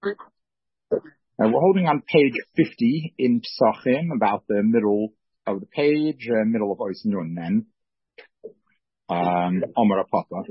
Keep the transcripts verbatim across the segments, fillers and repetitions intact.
Uh, we're holding on page fifty in Psachim, about the middle of the page, uh, middle of Ois Nun then. Um, Omer Papa.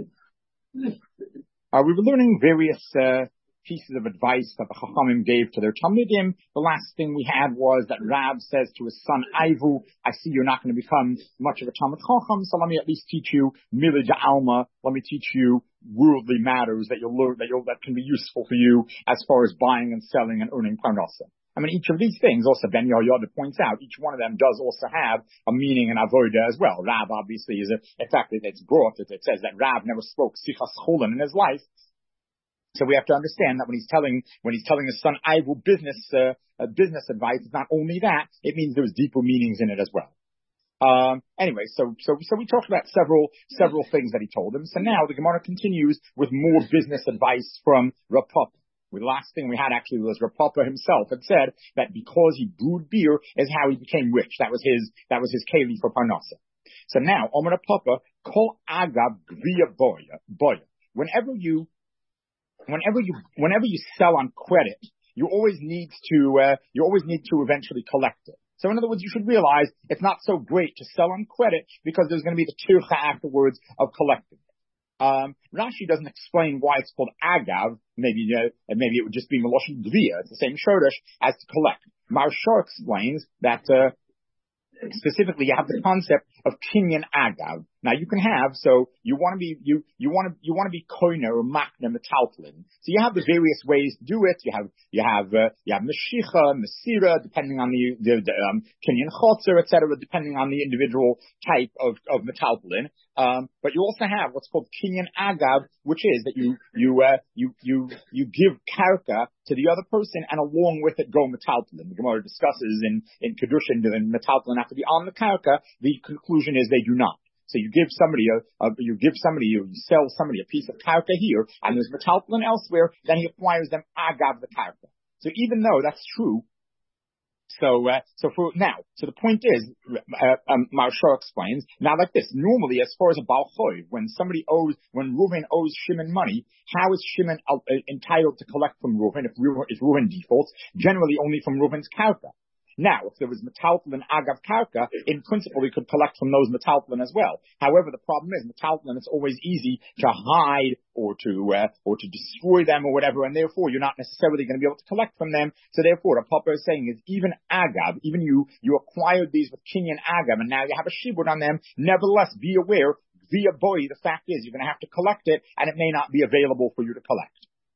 Uh, we were learning various uh, pieces of advice that the Chachamim gave to their Talmidim. The last thing we had was that Rab says to his son Ivu, I see you're not going to become much of a Talmid Chacham, so let me at least teach you Milei Alma. Let me teach you worldly matters that you'll learn, that you'll, that can be useful for you as far as buying and selling and earning parnasa. I mean, each of these things, also Ben Yehoyada points out, each one of them does also have a meaning in avoda as well. Rab obviously is a, in fact, it, it's brought, it, it says that Rab never spoke sichas chulin in his life. So we have to understand that when he's telling, when he's telling his son Ivu business, uh, uh, business advice, it's not only that, it means there's deeper meanings in it as well. Um, anyway, so, so, so we talked about several, several things that he told him. So now the Gemara continues with more business advice from Rav Papa. The last thing we had actually was Rav Papa himself had said that because he brewed beer is how he became rich. That was his, that was his keli for parnasa. So now, Omer Papa, kol agav gviya boya, boya. Whenever you, whenever you, whenever you sell on credit, you always need to, uh, you always need to eventually collect it. So in other words, you should realize it's not so great to sell on credit because there's going to be the tircha afterwards of collecting it. Um, Rashi doesn't explain why it's called agav. Maybe, uh, maybe it would just be meloshin dviya. It's the same shoresh as to collect. Maharshal explains that, uh, specifically you have the concept of kinyan agav. Now you can have, so you want to be, you, you want to, you want to be koiner or makna metaltlin. So you have the various ways to do it. You have, you have, uh, you have meshicha, mesira, depending on the, the, the um, kinyan chotzer, et cetera, depending on the individual type of, of metaltlin. Um, but you also have what's called kinyan agav, which is that you, you, uh, you, you, you give karka to the other person and along with it go metaltlin. The Gemara discusses in, in Kedushin, and metaltlin have to be on the karka. The conclusion is they do not. So you give somebody a, a you give somebody, you sell somebody a piece of karka here, and there's metaltlin elsewhere, then he acquires them agav the karka. So even though that's true, so, uh, so for now, so the point is, uh, um, Maharshal explains, now like this, normally as far as a Baal Choiv, when somebody owes, when Reuven owes Shimon money, how is Shimon uh, entitled to collect from Reuven if Reuven, if Reuven defaults? Generally only from Reuven's karka. Now, if there was metaltlin agav karka, in principle, we could collect from those metaltlin as well. However, the problem is metaltlin, it's always easy to hide or to, uh, or to destroy them or whatever, and therefore you're not necessarily going to be able to collect from them. So therefore, what Papa is saying is even agav, even you, you acquired these with kinyan agav, and now you have a shibud on them. Nevertheless, be aware, via boy, the fact is you're going to have to collect it, and it may not be available for you to collect.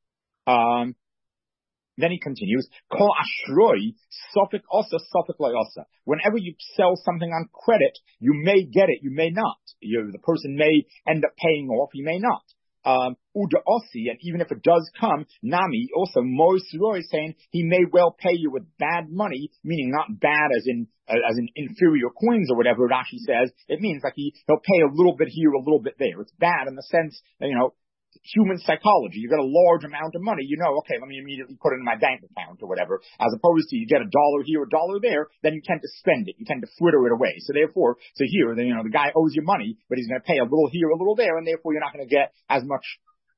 Um, Then he continues, Kol ashroi, sofik osa, sofik loyosa. Whenever you sell something on credit, you may get it, you may not. You, the person may end up paying off, he may not. Um, uda osi, and even if it does come, nami, also, mois roi, saying he may well pay you with bad money, meaning not bad as in, uh, as in inferior coins or whatever Rashi says. It means like he, he'll pay a little bit here, a little bit there. It's bad in the sense, you know, human psychology. You get a large amount of money, you know, okay, let me immediately put it in my bank account or whatever, as opposed to you get a dollar here, a dollar there, then you tend to spend it, you tend to fritter it away. So therefore, so here, you know, the guy owes you money, but he's going to pay a little here, a little there, and therefore you're not going to get as much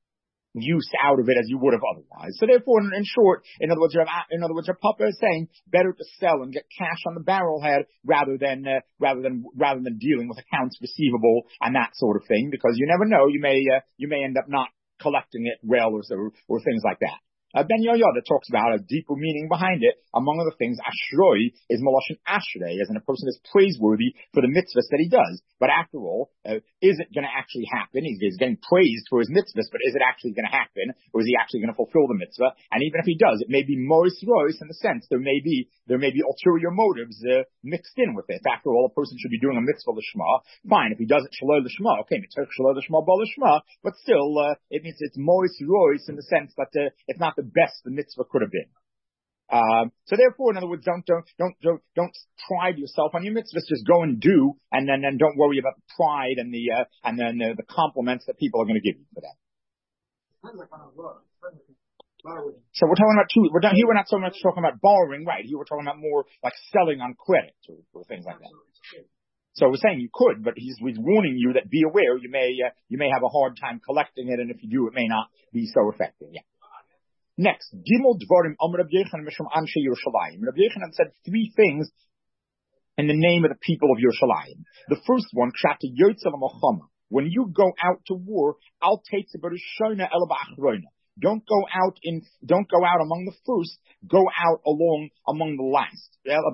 use out of it as you would have otherwise. So therefore, in, in short, in other words, in other words, your Papa is saying better to sell and get cash on the barrelhead rather than uh, rather than rather than dealing with accounts receivable and that sort of thing, because you never know, you may uh, you may end up not collecting it well or, or, or things like that. Uh, Ben Yehoyada talks about a deeper meaning behind it. Among other things, ashroi is meloshin ashrei, as in a person is praiseworthy for the mitzvahs that he does. But after all, uh, is it going to actually happen? He's, he's getting praised for his mitzvahs, but is it actually going to happen? Or is he actually going to fulfill the mitzvah? And even if he does, it may be mois rois in the sense there may be, there may be ulterior motives uh, mixed in with it. After all, a person should be doing a mitzvah l'shma. Fine, if he does it shaloi l'shma, okay, mitzvah shaloi l'shma ba l'shma, but still, uh, it means it's mois rois in the sense that uh, it's not the best the mitzvah could have been. Um, so therefore, in other words, don't, don't, don't, don't, don't pride yourself on your mitzvahs. Just go and do, and then, then don't worry about the pride and the, uh, and then uh, the compliments that people are going to give you for that. So we're talking about two, we're done here, we're not so much talking about borrowing, right? Here we're talking about more like selling on credit or, or things like that. So we're saying you could, but he's, he's warning you that be aware, you may, uh, you may have a hard time collecting it, and if you do, it may not be so effective. Yeah. Next, Gimel Dvarim Amar Rabbi Yochanan Mishum Anshe Yerushalayim. Rabbi Yochanan said three things in the name of the people of Yerushalayim. The first one, Kshata Yotzel Mochama. When you go out to war, Al Teitze B'Rishona El B'Achrona. Don't go out in, don't go out among the first, go out along among the last.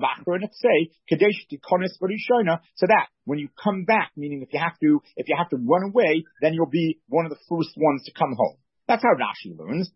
So that when you come back, meaning if you have to, if you have to run away, then you'll be one of the first ones to come home. That's how Rashi learns.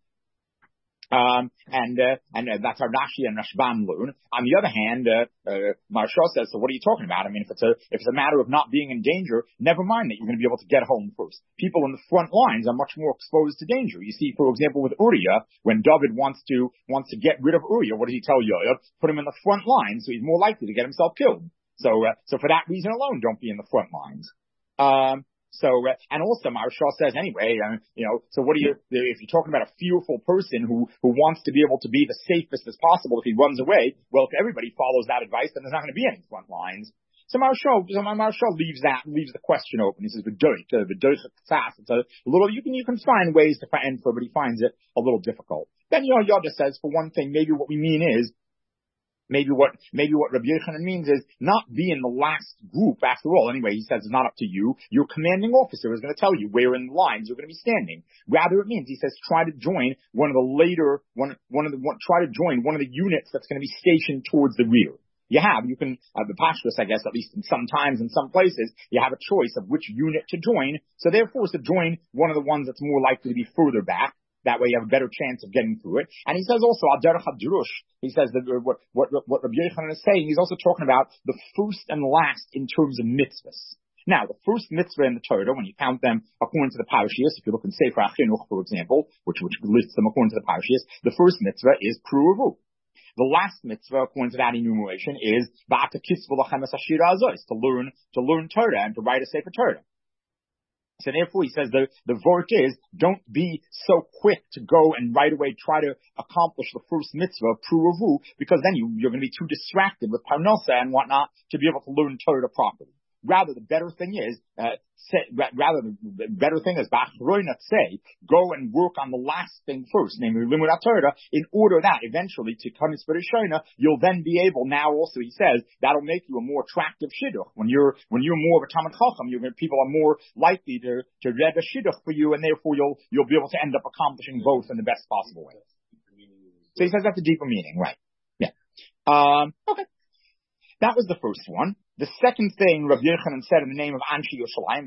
Um, and, uh, and uh, that's how Rashi and Rashbam learn. On the other hand, uh, uh, Maharsha says, so what are you talking about? I mean, if it's a, if it's a matter of not being in danger, never mind that you're going to be able to get home first. People in the front lines are much more exposed to danger. You see, for example, with Uriah, when David wants to, wants to get rid of Uriah, what does he tell Yoav? Put him in the front line so he's more likely to get himself killed. So, uh, so for that reason alone, don't be in the front lines. Um, So, uh, and also Maharsha says anyway, uh, you know, so what do you, if you're talking about a fearful person who, who wants to be able to be the safest as possible if he runs away, well, if everybody follows that advice, then there's not going to be any front lines. So Maharsha, so Maharsha leaves that, leaves the question open. He says, v'doich, uh, v'doich tzas. It's a little, you can, you can find ways to answer, but he finds it a little difficult. Then Yoda says, for one thing, maybe what we mean is, Maybe what, maybe what Rabbi Yochanan means is not be in the last group after all. Anyway, he says it's not up to you. Your commanding officer is going to tell you where in the lines you're going to be standing. Rather it means, he says, try to join one of the later, one, one of the, one, try to join one of the units that's going to be stationed towards the rear. You have, you can, uh, the Pashtus, I guess, at least in some times, in some places, you have a choice of which unit to join. So therefore, to join one of the ones that's more likely to be further back. That way you have a better chance of getting through it. And he says also, Al Derech HaDrush, he says that what, what, what Rabbi Yochanan is saying, he's also talking about the first and last in terms of mitzvahs. Now, the first mitzvah in the Torah, when you count them according to the parashiyos, if you look in Sefer HaChinuch, for example, which, which lists them according to the parashiyos, the first mitzvah is Pru'avu. The last mitzvah, according to that enumeration, is Ba'ata Kisvu Lachem Es Hashira Azos, to learn, to learn Torah and to write a Sefer Torah. So therefore, he says the, the vort is, don't be so quick to go and right away try to accomplish the first mitzvah, pru'avu, because then you, you're going to be too distracted with parnasa and whatnot to be able to learn Torah properly. Rather, the better thing is, uh, say, rather, the better thing is, say, go and work on the last thing first, namely Limud HaTorah, in order that eventually, to Kanis B'Rishona, you'll then be able, now also he says, that'll make you a more attractive shidduch. When you're, when you're more of a Talmid Chacham, you're, people are more likely to, to read a shidduch for you, and therefore you'll, you'll be able to end up accomplishing both in the best possible way. So he says that's a deeper meaning, right? Yeah. Um, okay. That was the first one. The second thing Rabbi Yochanan said in the name of Anshe Yerushalayim,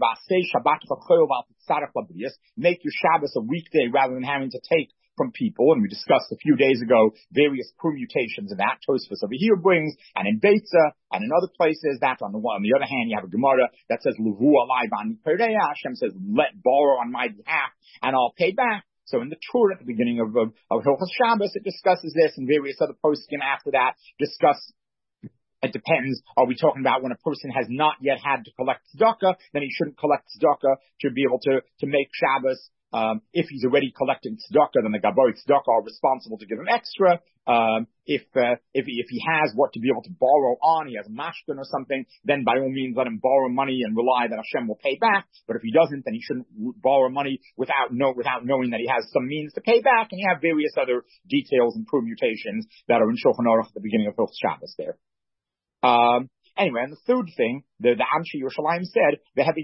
make your Shabbos a weekday rather than having to take from people. And we discussed a few days ago various permutations of that. Tosfos over here brings, and in Beitza, and in other places, that on the one, on the other hand, you have a Gemara that says, Levu alai bani pereya. Hashem says, let borrow on my behalf, and I'll pay back. So in the Torah at the beginning of, of, of Hilchos Shabbos, it discusses this, and various other poskim after that discuss. It depends. Are we talking about when a person has not yet had to collect tzedakah, then he shouldn't collect tzedakah to be able to, to make Shabbos. Um, if he's already collecting tzedakah, then the Gabbai tzedakah are responsible to give him extra. Um, if, uh, if he, if he has what to be able to borrow on, he has a mashkin or something, then by all means let him borrow money and rely that Hashem will pay back. But if he doesn't, then he shouldn't borrow money without know, without knowing that he has some means to pay back. And you have various other details and permutations that are in Shulchan Aruch at the beginning of Hilchos Shabbos there. Um, anyway, and the third thing, the, the Anshe Yerushalayim said,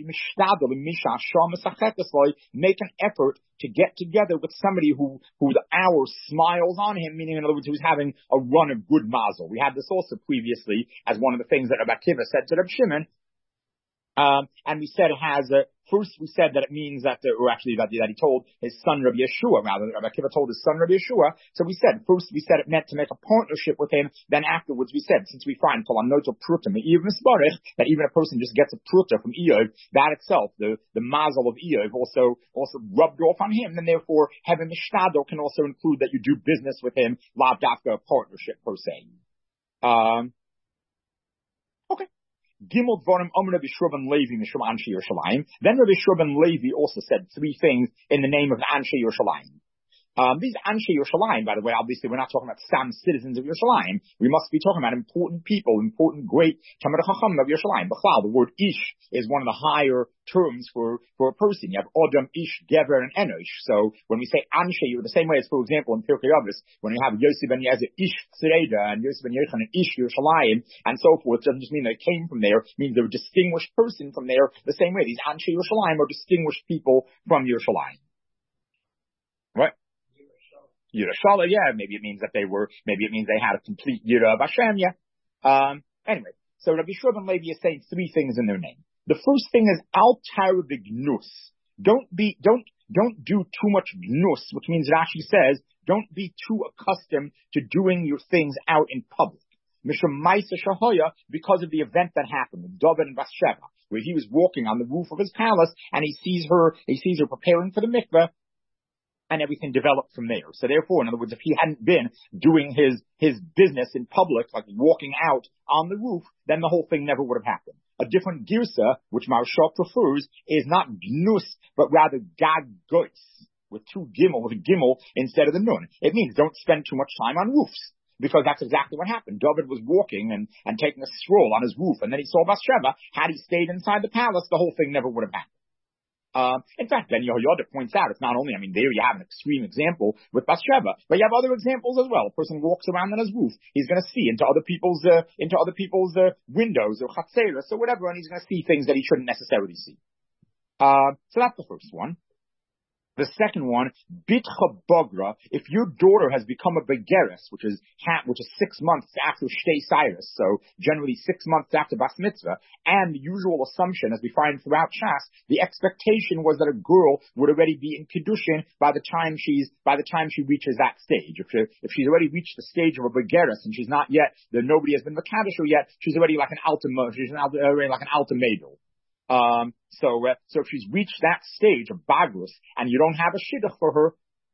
make an effort to get together with somebody who, who the hour smiles on him, meaning in other words, who's having a run of good mazel. We had this also previously as one of the things that Rabbi Akiva said to Rabbi Shimon. Um, and we said it has a, first we said that it means that, uh, or actually that, that he told his son Rabbi Yeshua, rather, Rabbi Akiva told his son Rabbi Yeshua. So we said, first we said it meant to make a partnership with him. Then afterwards we said, since we find that even a person just gets a pruta from Eov, that itself, the, the mazel of Eov also, also rubbed off on him. And therefore, having mishtadel can also include that you do business with him, lav dafka, partnership per se. Um, okay. Gimel Dvarim Omer Rabbi Shurban Levi Mishum Anshe Yerushalayim. Then Rabbi Shurban Levi also said three things in the name of Anshe Yerushalayim. Um, these Anshe Yerushalayim, by the way, obviously we're not talking about some citizens of Yerushalayim. We must be talking about important people, important great Talmidei Chacham of Yerushalayim. B'chlal, the word Ish is one of the higher terms for, for a person. You have Odom, Ish, Gever, and Enosh. So when we say Anshe, the same way as, for example, in Pirkei Avos, when you have Yosef ben Yezer, Ish Tzreida, and Yosef ben Yechon, and Ish Yerushalayim, and so forth, doesn't just mean they came from there, it means they're a distinguished person from there. The same way, these Anshe Yerushalayim are distinguished people from Yerushalayim. Right? Yerushala, yeah, maybe it means that they were, maybe it means they had a complete Yira of Hashem, yeah. Um, anyway, so Rabbi Shua ben Levi is saying three things in their name. The first thing is, Al Tara B'Gnus. Don't be, don't, don't do too much gnus, which means Rashi says, don't be too accustomed to doing your things out in public. Mishum Maisa Shahoya, because of the event that happened with David and Bathsheba, where he was walking on the roof of his palace, and he sees her, he sees her preparing for the mikveh, and everything developed from there. So therefore, in other words, if he hadn't been doing his, his business in public, like walking out on the roof, then the whole thing never would have happened. A different girsa, which Maharsha prefers, is not gnus, but rather gagois, with two gimel, with a gimel instead of the nun. It means don't spend too much time on roofs. Because that's exactly what happened. David was walking and, and taking a stroll on his roof, and then he saw Bathsheba. Had he stayed inside the palace, the whole thing never would have happened. Um, in fact, Ben Yehoyada points out, it's not only, I mean, there you have an extreme example with Bathsheba, but you have other examples as well. A person walks around on his roof, he's going to see into other people's, uh, into other people's, uh, windows or chatzeros or whatever, and he's going to see things that he shouldn't necessarily see. Uh, so that's the first one. The second one, bitcha bogra, if your daughter has become a begeres, which is ha- which is six months after shtei cyrus, so generally six months after bas mitzvah, and the usual assumption, as we find throughout Shas, the expectation was that a girl would already be in kedushin by the time she's by the time she reaches that stage. If she, if she's already reached the stage of a begeres and she's not yet, that nobody has been mekadosh her yet, she's already like an alta, she's an alta, already like an alta maidel. Um, so, uh, so if she's reached that stage of bagrus and you don't have a shidduch for her,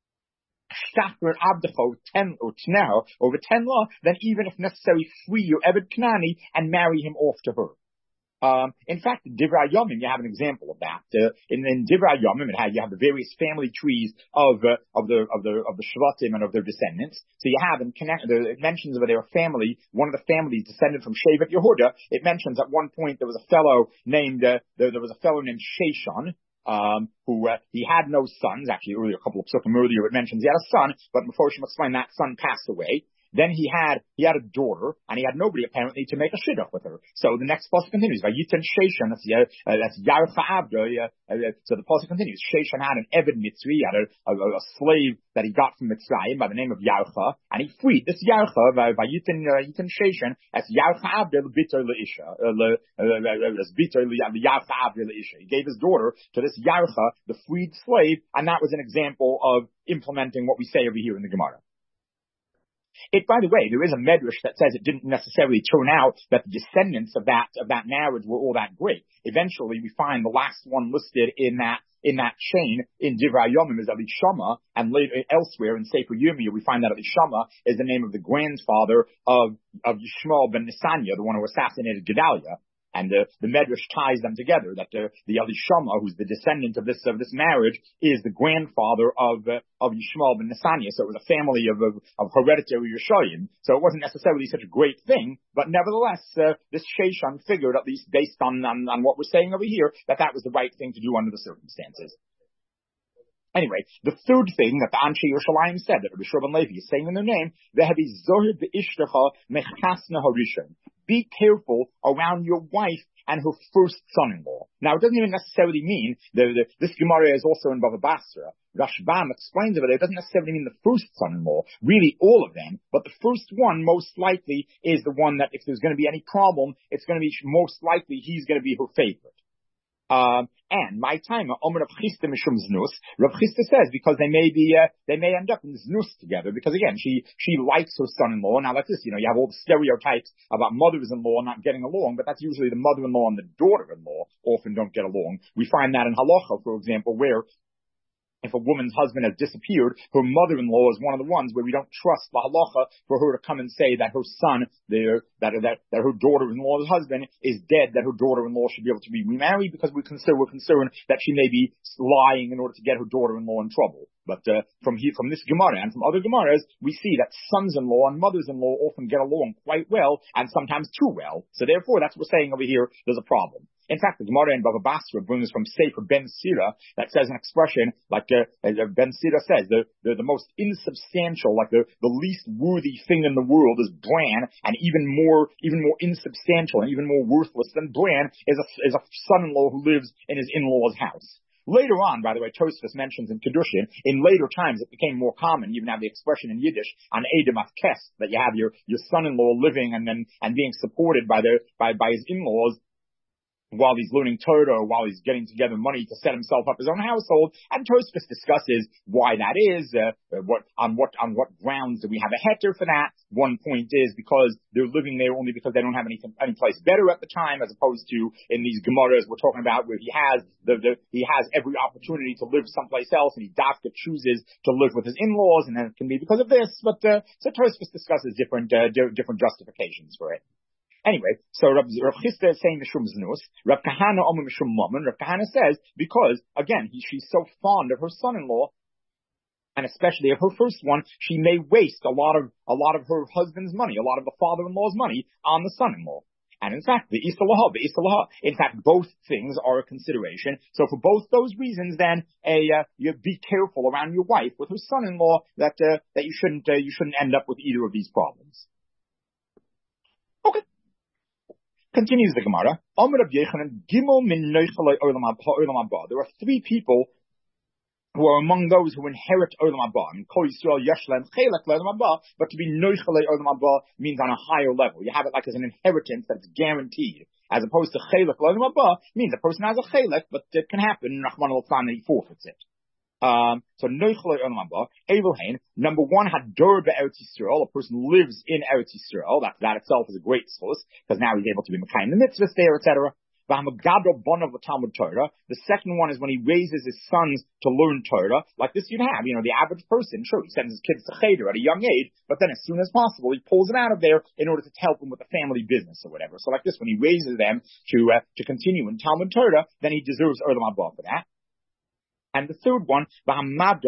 shachar abdecho ten or tneho over ten law, then even if necessary, free your Eved Knani and marry him off to her. Um, in fact, in Divrei Yomim, you have an example of that. Uh, in, in Divrei Yomim, it had, you have the various family trees of, uh, of the, of the, of the Shvatim and of their descendants. So you have, in connect, the, it mentions of their family, one of the families descended from Shevet Yehuda. It mentions at one point there was a fellow named, uh, there, there was a fellow named Sheshan, um, who, uh, he had no sons. Actually, earlier, a couple of psukim earlier, it mentions he had a son, but before she explain that son passed away. Then he had, he had a daughter, and he had nobody apparently to make a shidduch with her. So the next pasuk continues, Vayitin Sheshan, that's, uh, that's Yarcha Abda, uh, uh, so the pasuk continues, Sheshan had an Eved Mitzri, he had a, a, a slave that he got from Mitzrayim by the name of Yarcha, and he freed this Yarcha, Vayitin, uh, Yitin Sheshan, as Yarcha Abda, L'Biter L'Isha, L'Biter L'Yarcha Abda L'Isha. He gave his daughter to this Yarcha, the freed slave, and that was an example of implementing what we say over here in the Gemara. It, by the way, there is a medrash that says it didn't necessarily turn out that the descendants of that, of that marriage were all that great. Eventually, we find the last one listed in that, in that chain in Divrei Yomim is Elishama, and later elsewhere in Sefer Yirmiyah we find that Elishama is the name of the grandfather of, of Yishmael ben Nisanya, the one who assassinated Gedaliah. And the, the Medrash ties them together, that the, the Elishama, who's the descendant of this, of this marriage, is the grandfather of, uh, of Yishmael ben Nesaniah. So it was a family of, of, of hereditary Yishayim. So it wasn't necessarily such a great thing, but nevertheless, uh, this Sheshan figured, at least based on, on, on what we're saying over here, that that was the right thing to do under the circumstances. Anyway, the third thing that the Anshe Yerushalayim said, that Rabbi Shua ben Levi is saying in their name, be careful around your wife and her first son-in-law. Now, it doesn't even necessarily mean, the, the, this Gemara is also in Bava Basra. Rashbam explains it, but it doesn't necessarily mean the first son-in-law, really all of them, but the first one most likely is the one that if there's going to be any problem, it's going to be most likely he's going to be her favorite. Um, and my time, Omer Rav Chisda Mishum Znus, Rav Chisda says because they may be, uh, they may end up in Znus together, because again, she, she likes her son-in-law. Now like this, you know, you have all the stereotypes about mothers-in-law not getting along, but that's usually the mother-in-law and the daughter-in-law often don't get along. We find that in Halacha, for example, where if a woman's husband has disappeared, her mother-in-law is one of the ones where we don't trust the halacha for her to come and say that her son, their, that, that, that her daughter-in-law's husband is dead, that her daughter-in-law should be able to be remarried, because we consider, we're concerned that she may be lying in order to get her daughter-in-law in trouble. But uh, from here, from this Gemara and from other Gemaras, we see that sons-in-law and mothers-in-law often get along quite well, and sometimes too well. So therefore, that's what we're saying over here, there's a problem. In fact, the Gemara in Bava Basra brings from Sefer Ben Sira that says an expression like uh, Ben Sira says, the, the the most insubstantial, like the, the least worthy thing in the world is bran, and even more even more insubstantial and even more worthless than bran is a is a son-in-law who lives in his in-law's house. Later on, by the way, Tosfos mentions in Kedushin, in later times it became more common. You even have the expression in Yiddish, an Edem Afkes, that you have your, your son-in-law living and then and being supported by the by, by his in-laws while he's learning Torah, or while he's getting together money to set himself up his own household. And Tosfos discusses why that is, uh, what, on what, on what grounds do we have a heter for that. One point is because they're living there only because they don't have anything, any place better at the time, as opposed to in these Gemaras we're talking about where he has the, the, he has every opportunity to live someplace else, and he dafka chooses to live with his in-laws, and then it can be because of this. But, uh, so Tosfos discusses different, uh, different justifications for it. Anyway, so Rav, Rav Chisda is saying Mishum Znus, Rav Kahana Omer Mishum Mammon. Rav Kahana says, because, again, he, she's so fond of her son-in-law, and especially of her first one, she may waste a lot of, a lot of her husband's money, a lot of the father-in-law's money on the son-in-law. And in fact, the Isalaha, the Isalaha, in fact, both things are a consideration. So for both those reasons, then, a, uh, you be careful around your wife with her son-in-law that, uh, that you shouldn't, uh, you shouldn't end up with either of these problems. Okay. Continues the Gemara. There are three people who are among those who inherit Olam Haba. But to be Noichale Olam Haba means on a higher level. You have it like as an inheritance that's guaranteed. As opposed to Chelek Olam Haba means a person has a Chelek, but it can happen, Rahman al-Than, he forfeits it. Um, so Noichale Olam Haba, Evelhain, number one, Hador be'Eretz Yisrael, a person lives in Eretz Yisrael. That, that itself is a great source, because now he's able to be Mekayim the mitzvahs there, et cetera. The second one is when he raises his sons to learn Torah. Like this you'd have, you know, the average person, sure, he sends his kids to Cheder at a young age, but then as soon as possible, he pulls them out of there in order to help them with the family business or whatever. So like this, when he raises them to, uh, to continue in Talmud Torah, then he deserves Olam Haba for that. And the third one, when he makes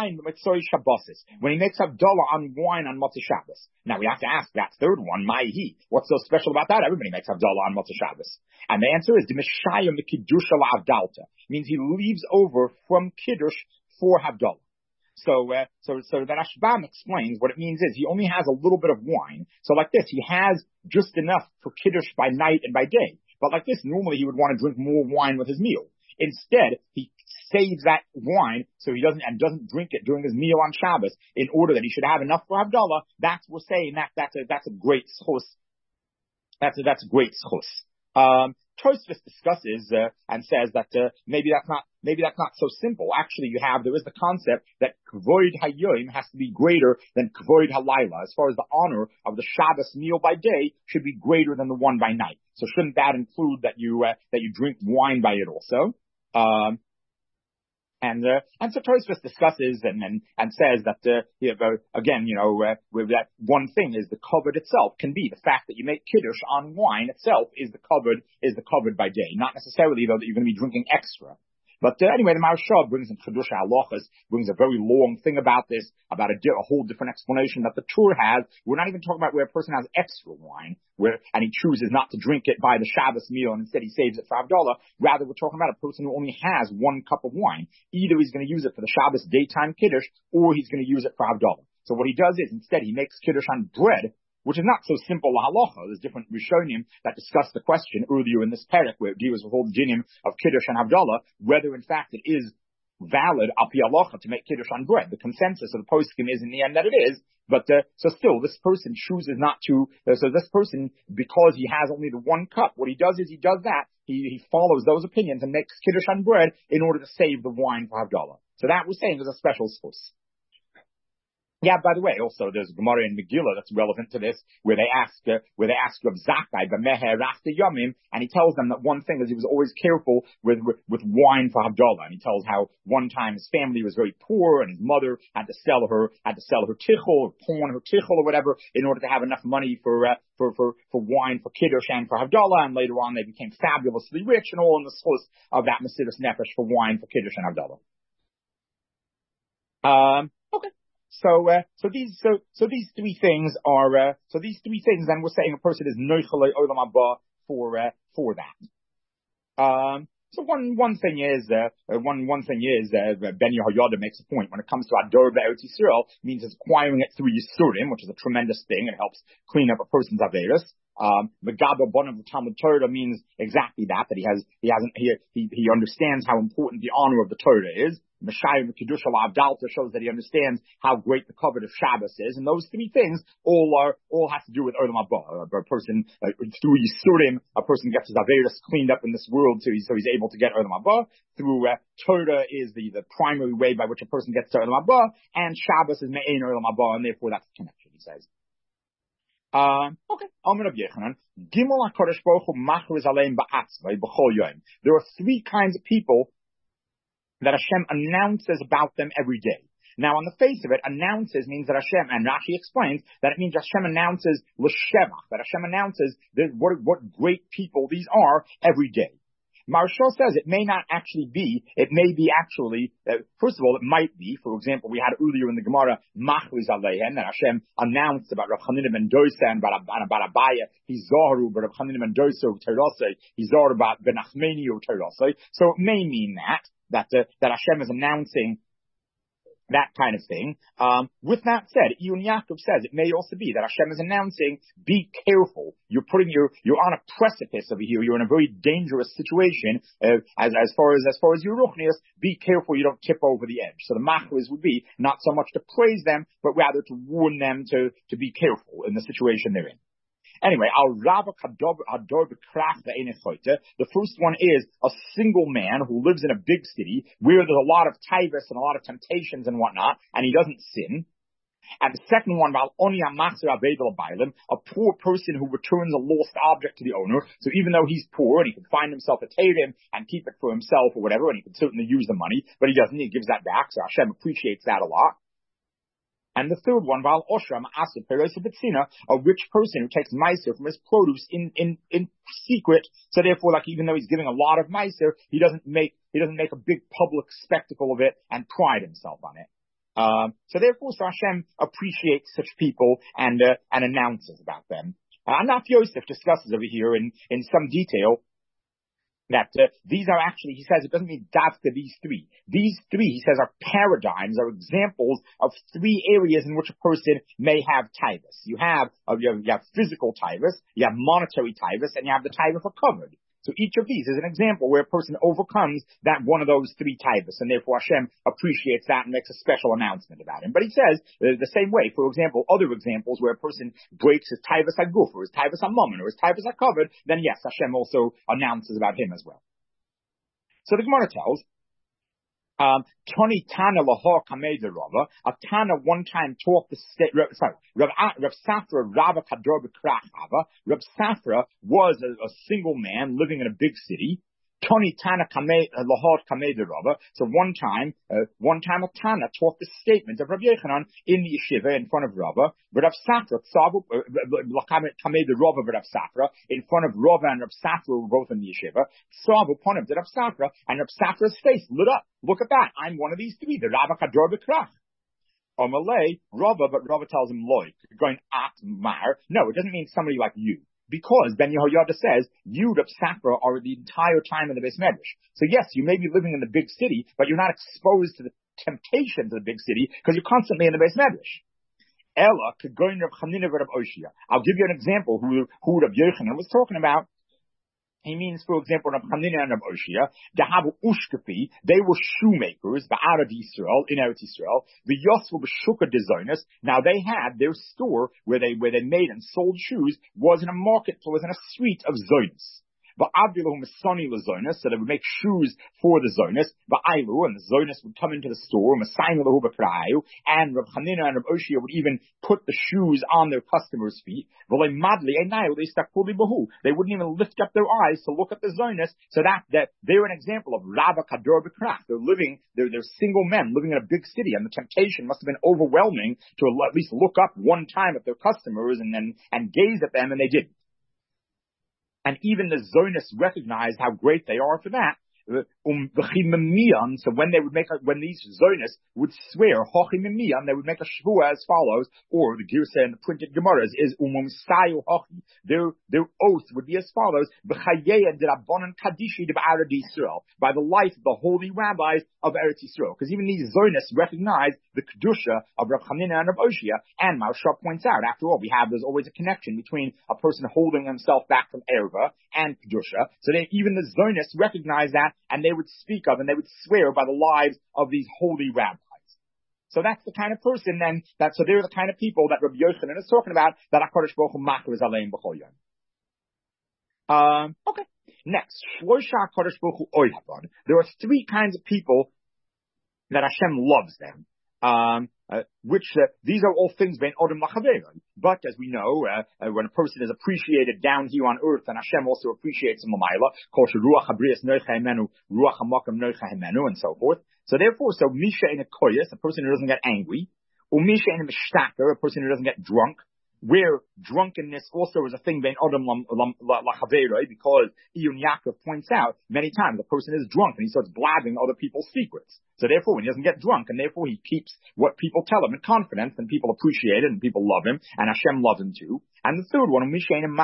Havdalah on wine on Motzei Shabbos. Now we have to ask that third one, Ma'hi. What's so special about that? Everybody makes Havdalah on Motzei Shabbos. And the answer is, Dimeshayim Mikidusha La'avdalta. Means he leaves over from Kiddush for Havdalah. So, uh, so, so that Rashbam explains what it means is he only has a little bit of wine. So like this, he has just enough for Kiddush by night and by day. But like this, normally he would want to drink more wine with his meal. Instead, he saves that wine so he doesn't and doesn't drink it during his meal on Shabbos in order that he should have enough for Havdalah. That's we're saying that that's a that's a great schus. That's a that's a great schus. Um, Tosfos discusses uh, and says that uh, maybe that's not maybe that's not so simple. Actually, you have there is the concept that kvoid hayoim has to be greater than kvoid halayla. As far as the honor of the Shabbos meal by day should be greater than the one by night. So shouldn't that include that you uh, that you drink wine by it also? Um, and uh, and so Tosfos discusses and, and and says that uh, you know, again, you know, uh, with that one thing is the covered itself can be the fact that you make kiddush on wine itself is the covered is the covered by day, not necessarily though that you're going to be drinking extra. But uh, anyway, the Maharsha brings in Chedush HaHalachos, brings a very long thing about this, about a, di- a whole different explanation that the Tur has. We're not even talking about where a person has extra wine, where and he chooses not to drink it by the Shabbos meal and instead he saves it for Havdalah. Rather, we're talking about a person who only has one cup of wine. Either he's going to use it for the Shabbos daytime Kiddush, or he's going to use it for Havdalah. So what he does is, instead, he makes Kiddush on bread, which is not so simple halacha. There's different Rishonim that discuss the question earlier in this parak where it deals with all the dinim of Kiddush and Havdalah, whether in fact it is valid api halacha to make Kiddush on bread. The consensus of the poskim is in the end that it is, but uh, so still this person chooses not to, uh, so this person, because he has only the one cup, what he does is he does that, he, he follows those opinions and makes Kiddush on bread in order to save the wine for Havdalah. So that we're saying is a special source. Yeah, by the way, also there's a Gemara in Megillah that's relevant to this, where they ask, uh, where they ask of Zakkai, B'meher Rasta Yamim, and he tells them that one thing is he was always careful with, with, with wine for Havdalah, and he tells how one time his family was very poor, and his mother had to sell her, had to sell her tichel, or pawn her tichel, or whatever, in order to have enough money for, uh, for, for, for wine, for Kiddush, and for Havdalah, and later on they became fabulously rich, and all in the source of that Mesiras Nefesh for wine, for Kiddush, and Havdalah. Um, okay. So, uh, so these, so, so these three things are, uh, so these three things, then we're saying a person is Noichele Olam Haba for, uh, for that. Um, so one, one thing is, uh, one, one thing is, uh, Ben Yehoyada makes a point when it comes to Ador Be'eretz Yisrael, means it's acquiring it through Yisurim, which is a tremendous thing. It helps clean up a person's Averis. Um, Megaba Bonav of Talmud Torah means exactly that, that he has, he hasn't, he, he, he understands how important the honor of the Torah is. Meshayim Kiddush Avdalta shows that he understands how great the covet of Shabbos is, and those three things all are all have to do with Olam Haba. A person uh, through Yisurim, a person gets his Averis cleaned up in this world, so he's, so he's able to get Olam Haba. Through uh, Torah is the the primary way by which a person gets to Olam Haba, and Shabbos is Me'ein Olam Haba, and therefore that's the connection. He says. Um, okay. Amar Rav Yechanan. Gimel HaKadosh Baruch Hu Machriz Aleim Ba'atzvai B'chol Yom. There are three kinds of people that Hashem announces about them every day. Now, on the face of it, announces means that Hashem, and Rashi explains that it means Hashem announces l'shevach, that Hashem announces that what, what great people these are every day. Marshal says it may not actually be, it may be actually, uh, first of all, it might be, for example, we had earlier in the Gemara, Machriz Aleihen, that Hashem announced about Rav Chanina ben Dosa and about, about Abaya, Hizaru, but Rav Chanina ben Dosa, Terosei, Hizaru about Ben Achmeni, Terosei. So it may mean that. That, uh, that Hashem is announcing that kind of thing. Um, with that said, Iyun Yaakov says it may also be that Hashem is announcing, be careful. You're putting your, you're on a precipice over here. You're in a very dangerous situation, uh, as, as far as, as far as your ruchnius, be careful you don't tip over the edge. So the machlis would be not so much to praise them, but rather to warn them to, to be careful in the situation they're in. Anyway, al Rava Hador B'Krach Ve'enech. The first one is a single man who lives in a big city where there's a lot of taivas and a lot of temptations and whatnot, and he doesn't sin. And the second one, a poor person who returns a lost object to the owner. So even though he's poor and he can find himself a teirim and keep it for himself or whatever, and he can certainly use the money, but he doesn't, he gives that back. So Hashem appreciates that a lot. And the third one, Val Oshram Asif Perosabitzina, a rich person who takes meiser from his produce in, in, in secret. So therefore, like, even though he's giving a lot of meiser, he doesn't make, he doesn't make a big public spectacle of it and pride himself on it. Um, so therefore, so Hashem appreciates such people and, uh, and announces about them. Uh, Anaf Yosef discusses over here in, in some detail that uh, these are actually, he says, it doesn't mean davka these three. These three, he says, are paradigms, are examples of three areas in which a person may have taivas. You have, uh, you have, you have physical taivas, you have monetary taivas, and you have the taiva for covered. So each of these is an example where a person overcomes that one of those three taivas, and therefore Hashem appreciates that and makes a special announcement about him. But he says uh, the same way, for example, other examples where a person breaks his taivas haguf, or his taivas hamamon, or his taivas hakovered, then yes, Hashem also announces about him as well. So the Gemara tells, Um, Tony Tana Lahor Kamei Rava. A Tana one time taught the state, sorry, Rav, Rav Safra Rava Kador B'Krach Hava. Rav Safra was a, a single man living in a big city. Tony Tana Kamei Lahor Kamei Rava. So one time, uh, one time a Tana taught the statement of Rav Yechanan in the yeshiva in front of Rava. But Rav Safra, Kamei Rava, Rav Safra, in front of Rava and Rav Safra were both in the yeshiva. Saw upon him, Rav Safra, and Rav Safra's face lit up. Look at that. I'm one of these three. The Rava Kador B'Krach. Or Malay, Rava, but Rava tells him, Loy, going at Mar. No, it doesn't mean somebody like you. Because Ben Yehoyada says, you, Rav Safra, are the entire time in the Beis Medrash. So yes, you may be living in the big city, but you're not exposed to the temptations of the big city because you're constantly in the Beis Medrash. Ella, Kegoin Rav Chanina Rav Oshia. I'll give you an example who, who Rav Yechanan was talking about. He means, for example, Rav Chanina and Rav Oshia, the Havu Ushkafi, they were shoemakers, the Arad Yisrael, in Eretz Yisrael, the Yosfu B'Shuka designers. Now they had their store where they, where they made and sold shoes was in a market, was in a street of Zonis. Va'avdiluhum Masani Lazonis, so they would make shoes for the Zonis, Va'ailu, and the Zonis would come into the store, Masainu Lahubaprayu, and Rav Chanina and Rav Oshia would even put the shoes on their customers' feet. V'lei Madli Einayu, they stuck fully Bahu. They wouldn't even lift up their eyes to look at the Zonis, so that, that they're an example of Rabba Kador B'Krach. They're living, they're, they're single men living in a big city, and the temptation must have been overwhelming to at least look up one time at their customers and then, and gaze at them, and they didn't. And even the Zionists recognized how great they are for that. Um, so when they would make, a, when these Zionists would swear, they would make a shvua as follows, or the Girsa in the printed Gemaras is umum sayu hochi. Their their oath would be as follows: by the life of the holy rabbis of Eretz Yisrael. Because even these Zionists recognize the kedusha of Rav Chanina and Rav Oshia. And Maharsha points out, after all, we have there's always a connection between a person holding himself back from erva and kedusha. So they, even the Zionists recognize that. And they would speak of and they would swear by the lives of these holy rabbis. So that's the kind of person then, that, so they're the kind of people that Rabbi Yochanan is talking about, that HaKadosh Baruch Hu machriz aleim b'chol yom. Um, okay. Next, Shlosha HaKadosh Baruch Hu oihavan. There are three kinds of people that Hashem loves them. Um, uh, which, uh, these are all things bein odom lachaveron. But, as we know, uh, uh, when a person is appreciated down here on earth, and Hashem also appreciates him l'mayla, kol sheruach habrias noicha himenu, ruach hamakam noicha himenu, and so forth. So therefore, so misha in a koyas, a person who doesn't get angry, or misha in a mishtaker, a person who doesn't get drunk, where drunkenness also is a thing bein odom lachaveron, because Iyun Yaakov points out many times the person is drunk and he starts blabbing other people's secrets. So therefore, when he doesn't get drunk, and therefore he keeps what people tell him in confidence, then people appreciate it, and people love him, and Hashem loves him too. And the third one, a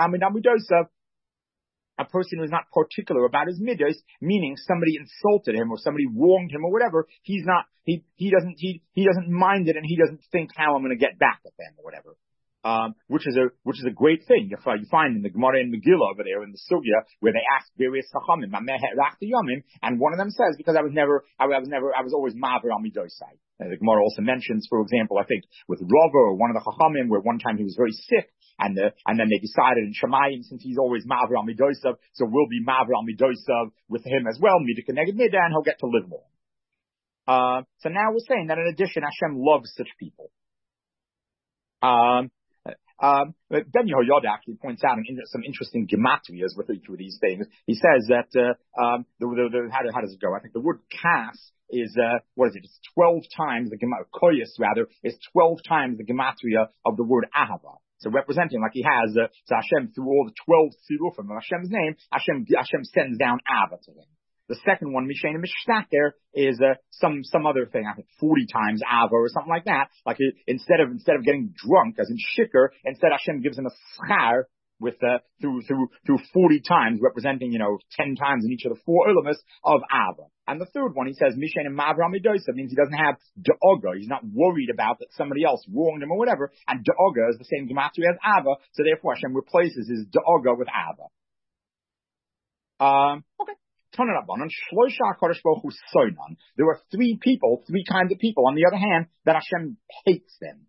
person who is not particular about his midos, meaning somebody insulted him or somebody wronged him or whatever, he's not, he, he doesn't, he, he doesn't mind it, and he doesn't think how I'm going to get back at them or whatever. Um, which is a which is a great thing. You find in the Gemara and Megillah over there in the Sugya where they ask various Chachamim, and one of them says, because I was never, I was never, I was always Maver al Midosai. The Gemara also mentions, for example, I think with Rava or one of the Chachamim, where one time he was very sick, and the, and then they decided in Shemayim, since he's always Maver al Midosav, so we'll be Maver al Midosav with him as well, Midah Keneged Midah, and he'll get to live long. Uh, so now we're saying that in addition, Hashem loves such people. Um, Um, but Ben Yehoyada actually points out some interesting gematrias with each of these things. He says that, uh, um, the, the, the, how, how does it go? I think the word kas is, uh, what is it? It's twelve times the gematria, koyas rather, is twelve times the gematria of the word ahava. So representing, like he has, uh, so Hashem, through all the twelve sirufim of Hashem's name, Hashem, Hashem sends down Ava to him. The second one, Mishain and Mishtaker, is uh, some some other thing. I think forty times Ava or something like that. Like it, instead of instead of getting drunk, as in shikr, instead Hashem gives him a schar with uh, through through through forty times, representing you know ten times in each of the four ulamas of Ava. And the third one, he says Mishain and Mavra Midosa, means he doesn't have Da'oga. He's not worried about that somebody else wronged him or whatever. And Da'oga is the same gematria as Ava, so therefore Hashem replaces his Da'oga with Ava. Um, okay. There are three people, three kinds of people, on the other hand, that Hashem hates them.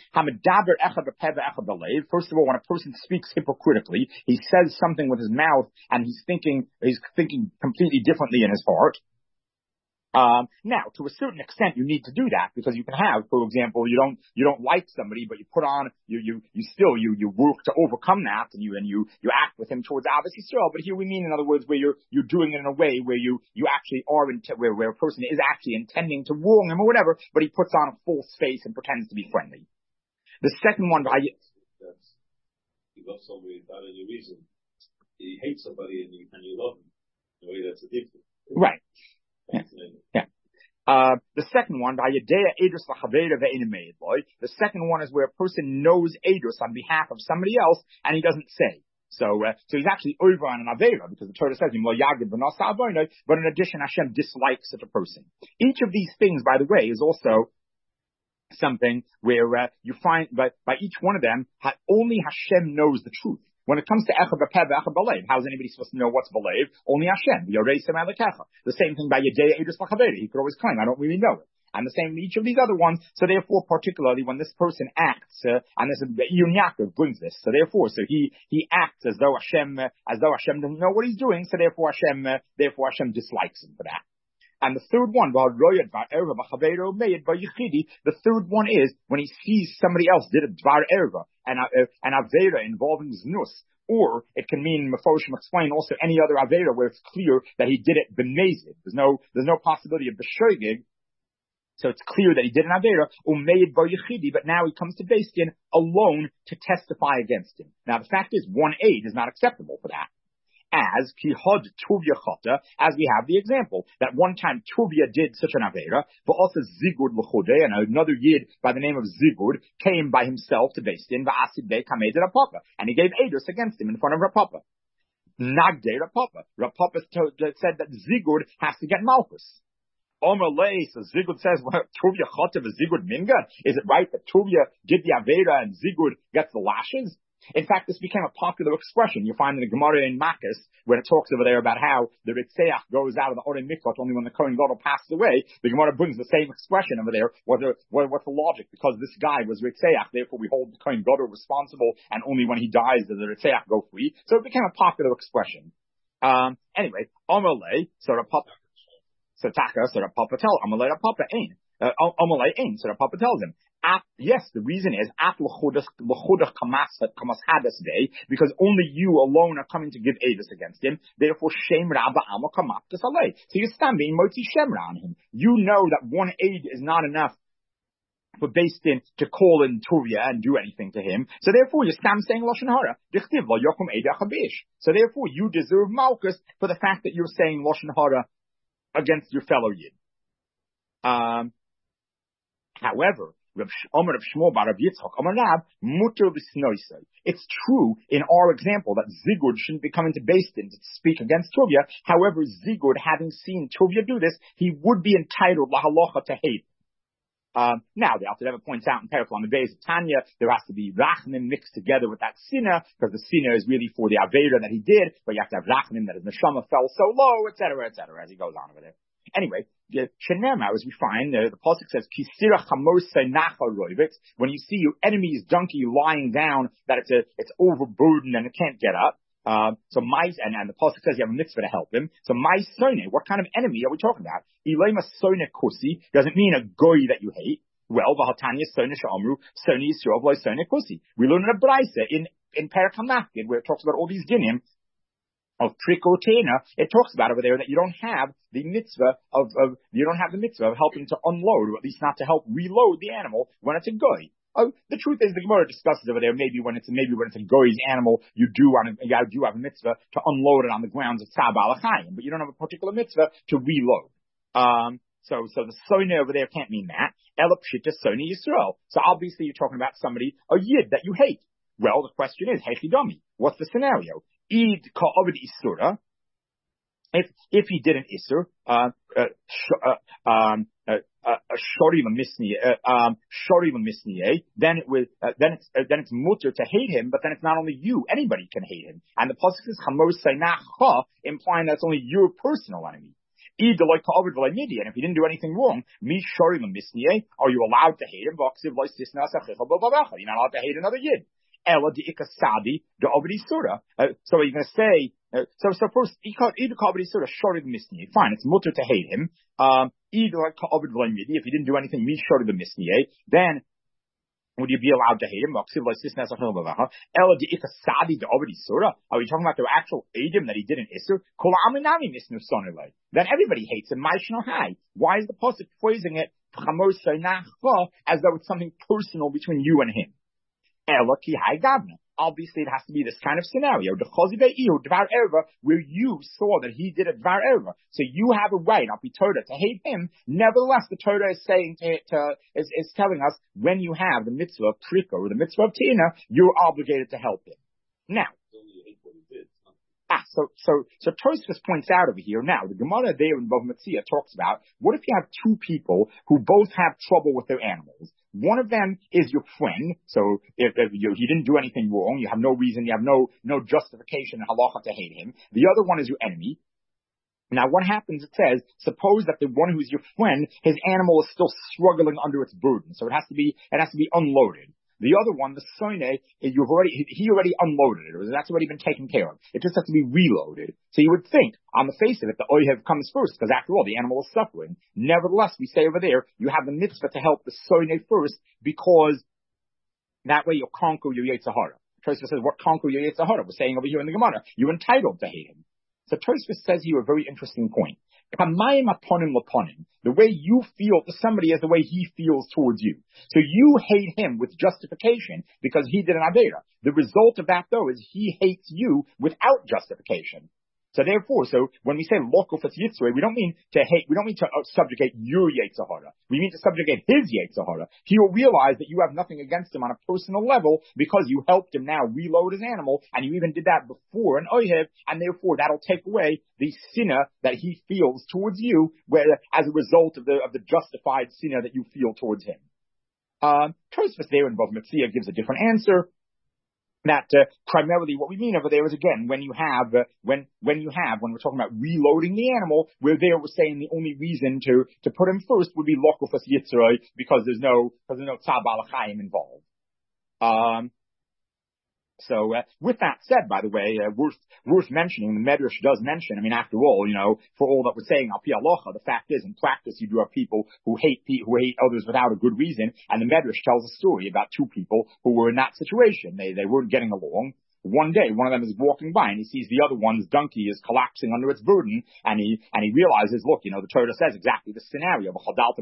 First of all, when a person speaks hypocritically, he says something with his mouth and he's thinking, he's thinking completely differently in his heart. Um, now, to a certain extent, you need to do that because you can have, for example, you don't, you don't like somebody, but you put on, you, you, you still, you, you work to overcome that and you, and you, you act with him towards obviously Yisrael. But here we mean, in other words, where you're, you're doing it in a way where you, you actually are, in, where, where a person is actually intending to wrong him or whatever, but he puts on a false face and pretends to be friendly. The second one, I, that's, you love somebody without any reason. You hate somebody and you, and you love him. In a way that's addictive. Right. Yeah. yeah. Uh, the second one, the second one is where a person knows Eidos on behalf of somebody else and he doesn't say. So, uh, so he's actually over on an Avera because the Torah says him, but in addition, Hashem dislikes such a person. Each of these things, by the way, is also something where, uh, you find, but by each one of them, only Hashem knows the truth. When it comes to Echad B'Peh V'Echad B'Leiv, how is anybody supposed to know what's B'Leiv? Only Hashem. The same thing by Yedei Eidos L'Chaveri. He could always claim, I don't really know it. and the same in each of these other ones. So therefore, particularly when this person acts, uh, and this Iyun Yaakov brings this, so therefore, so he he acts as though Hashem, uh, as though Hashem doesn't know what he's doing. So therefore, Hashem, uh, therefore Hashem dislikes him for that. And the third one, the third one is when he sees somebody else did a dvar erva, and uh, an avera involving znus, or it can mean, Mefoshim explain also any other avera where it's clear that he did it b'nezid. There's no, there's no possibility of b'shoigig. So it's clear that he did an avera, umeid bar yichidi, but now he comes to Beis Din alone to testify against him. Now the fact is, one aid is not acceptable for that. As kihod Tuvia chota, as we have the example that one time Tuvia did such an avera, but also Zigud l'chodeh, and another yid by the name of Zigud came by himself to Beis Din va'asid be kamed Rapapa, and he gave edus against him in front of Rapapa. Nagde Rapapa. Rapapa said that Zigud has to get malchus. Omer lei, so Zigud says, well, Tuvia chota v'Zigud minga. Is it right that Tuvia did the avera and Zigud gets the lashes? In fact, this became a popular expression. You find in the Gemara in Makkas, when it talks over there about how the Ritzeach goes out of the Orei Mikvot only when the Kohen Gadol passes away. The Gemara brings the same expression over there. What the, what, what's the logic? Because this guy was Ritzeach, therefore we hold the Kohen Gadol responsible, and only when he dies does the Ritzeach go free. So it became a popular expression. Um, anyway, Omerle, so Rapapa, so Taka, so Rapapa tell, Omerle Rapapa ain. Uh, Omerle ain, so Rapapa tells him. At, yes, the reason is at l'chudach kamas hadas day, because only you alone are coming to give edus against him. Therefore, shem rabba alma kamaptas alei. So you're standing motzi shemra on him. You know that one aid is not enough for Beis Din to call in Tuvia and do anything to him. So therefore, you're saying lashon hara. Dichtiv lo yokum eid achabish. So therefore, you deserve malchus for the fact that you're saying lashon hara against your fellow yid. Um, however. It's true in our example that Zigud shouldn't be coming to Beis Din to speak against Tuvia. However, Zigud, having seen Tuvia do this, he would be entitled lahalacha to hate. Um, now, the Alter Rebbe points out in Perek on the base of Tanya, there has to be rachmin mixed together with that sinah, because the sinah is really for the avera that he did, but you have to have rachmin that his neshama fell so low, et cetera, et cetera, as he goes on over there. Anyway, the Shenema, as we find, uh, the pasuk says, "Kisira chamosei nacha roivit." When you see your enemy's donkey lying down, that it's a, it's overburdened and it can't get up. Uh, so my and, and the pasuk says you have a mitzvah to help him. So my sone, what kind of enemy are we talking about? Ilema sone kusi doesn't mean a goy that you hate. Well, v'hatanya sone she'amru sone yisrael v'lo sone kusi. We learn in a brayse in in Perek HaMafkid where it talks about all these dinim of prikotena. It talks about over there that you don't have the mitzvah of, of you don't have the mitzvah of helping to unload, or at least not to help reload the animal when it's a goy. Oh, the truth is, the Gemara discusses over there. Maybe when it's maybe when it's a goy's animal, you do on a, you do have a mitzvah to unload it on the grounds of tzab alachayim, but you don't have a particular mitzvah to reload. Um, so so the sona over there can't mean that. Ela pshita sona Yisrael. So obviously you're talking about somebody, a yid that you hate. Well, the question is, hechidami. What's the scenario? Id ka'ovid isura. If if he did an isur, uh, uh, sh- uh, um, uh, uh, shori l'misni, uh, um, shori l'misniye, then it was, uh, then it's, uh, then it's mutter to hate him, but then it's not only you, anybody can hate him. And the pasuk says chamos seinacha, implying that's only your personal enemy. And if he didn't do anything wrong, mi shori l'misniye, are you allowed to hate him? You're not allowed to hate another yid. Ela di ikasadi the obedi surah. So you're going to say, uh, so so first, either obedi surah shorted misniye. Fine, it's mutter to hate him. Um, either obedi v'lamidi. If he didn't do anything, mi shorted the misniye. Then would you be allowed to hate him? Ela di ikasadi the obedi surah. Are we talking about the actual edim that he did in Isser? Kol aminami misnu sonelay. Then everybody hates him. Maishno hai. Why is the pasuk phrasing it as though it's something personal between you and him? Obviously, it has to be this kind of scenario, where you saw that he did a dvar erva, so you have a right, I'll be Torah, to hate him. Nevertheless, the Torah is saying to, to is, is telling us when you have the mitzvah of prika or the mitzvah of tina, you're obligated to help him. Now, ah, so so so Tosfos points out over here. Now, the Gemara there in Bava Metzia talks about what if you have two people who both have trouble with their animals. One of them is your friend, so if, if you, he didn't do anything wrong, you have no reason, you have no no justification in halacha to hate him. The other one is your enemy. Now, what happens, it says, suppose that the one who's your friend, his animal is still struggling under its burden. So it has to be, it has to be unloaded. The other one, the soine, you've already, he already unloaded it. Or that's already been taken care of. It just has to be reloaded. So you would think, on the face of it, the oihev comes first, because after all, the animal is suffering. Nevertheless, we say over there, you have the mitzvah to help the soine first, because that way you'll conquer your Yetzer Hara. Tosfos says, what conquer your Yetzer Hara? We're saying over here in the Gemara, you're entitled to hate him. So Tosfos says here a very interesting point. Kamayim aponim laponim. The way you feel to somebody is the way he feels towards you. So you hate him with justification because he did an avera. The result of that, though, is he hates you without justification. So therefore, so when we say lokufas yitzrei, we don't mean to hate, we don't mean to uh, subjugate your Yetzer Hara. We mean to subjugate his Yetzer Hara. He will realize that you have nothing against him on a personal level because you helped him now reload his animal, and you even did that before an oihev, and therefore that'll take away the sinner that he feels towards you, where as a result of the of the justified sinner that you feel towards him. Um, Tosfos there in Bava Metzia gives a different answer. That uh, primarily what we mean over there is, again, when you have uh, when when you have when we're talking about reloading the animal, where there we're saying the only reason to to put him first would be lokufas yitzrei, because there's no because there's no tzad balachayim involved. Um. So, uh, with that said, by the way, uh, worth, worth mentioning, the Medrash does mention, I mean, after all, you know, for all that we're saying, al pi halacha, the fact is, in practice, you do have people who hate, who hate others without a good reason, and the Medrash tells a story about two people who were in that situation. They, they weren't getting along. One day, one of them is walking by and he sees the other one's donkey is collapsing under its burden, and he, and he realizes, look, you know, the Torah says exactly the scenario.